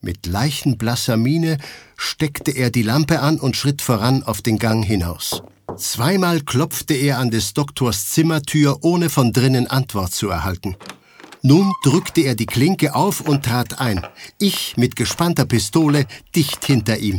Mit leichenblasser Miene steckte er die Lampe an und schritt voran auf den Gang hinaus. Zweimal klopfte er an des Doktors Zimmertür, ohne von drinnen Antwort zu erhalten. Nun drückte er die Klinke auf und trat ein, ich mit gespannter Pistole dicht hinter ihm.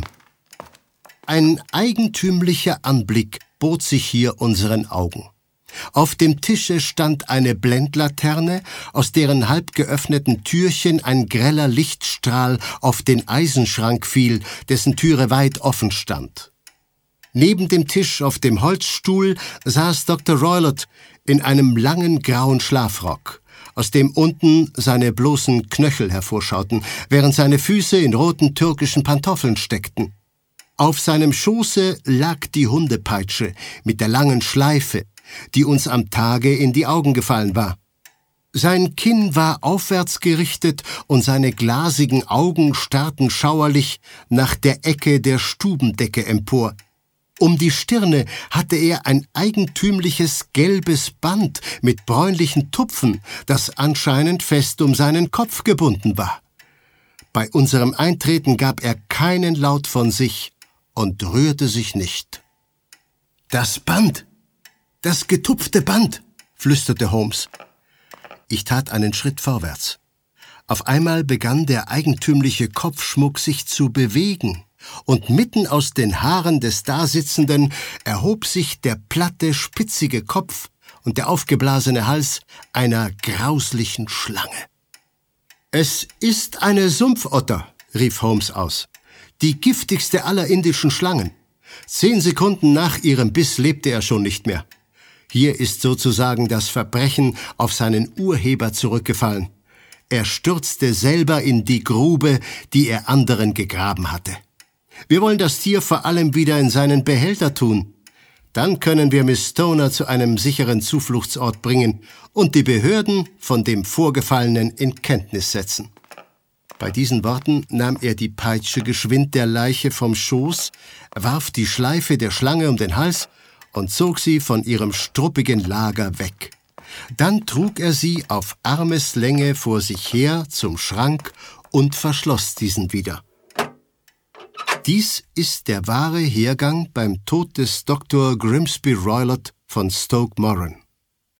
Ein eigentümlicher Anblick bot sich hier unseren Augen. Auf dem Tische stand eine Blendlaterne, aus deren halb geöffneten Türchen ein greller Lichtstrahl auf den Eisenschrank fiel, dessen Türe weit offen stand. Neben dem Tisch auf dem Holzstuhl saß Dr. Roylott in einem langen grauen Schlafrock, aus dem unten seine bloßen Knöchel hervorschauten, während seine Füße in roten türkischen Pantoffeln steckten. Auf seinem Schoße lag die Hundepeitsche mit der langen Schleife, die uns am Tage in die Augen gefallen war. Sein Kinn war aufwärts gerichtet und seine glasigen Augen starrten schauerlich nach der Ecke der Stubendecke empor. Um die Stirne hatte er ein eigentümliches gelbes Band mit bräunlichen Tupfen, das anscheinend fest um seinen Kopf gebunden war. Bei unserem Eintreten gab er keinen Laut von sich und rührte sich nicht. »Das Band! Das getupfte Band«, flüsterte Holmes. Ich tat einen Schritt vorwärts. Auf einmal begann der eigentümliche Kopfschmuck sich zu bewegen, und mitten aus den Haaren des Dasitzenden erhob sich der platte, spitzige Kopf und der aufgeblasene Hals einer grauslichen Schlange. »Es ist eine Sumpfotter«, rief Holmes aus. »Die giftigste aller indischen Schlangen. 10 Sekunden nach ihrem Biss lebte er schon nicht mehr. Hier ist sozusagen das Verbrechen auf seinen Urheber zurückgefallen. Er stürzte selber in die Grube, die er anderen gegraben hatte. Wir wollen das Tier vor allem wieder in seinen Behälter tun. Dann können wir Miss Stoner zu einem sicheren Zufluchtsort bringen und die Behörden von dem Vorgefallenen in Kenntnis setzen.« Bei diesen Worten nahm er die Peitsche geschwind der Leiche vom Schoß, warf die Schleife der Schlange um den Hals und zog sie von ihrem struppigen Lager weg. Dann trug er sie auf Armeslänge vor sich her zum Schrank und verschloss diesen wieder. Dies ist der wahre Hergang beim Tod des Dr. Grimsby Roylott von Stoke Moran.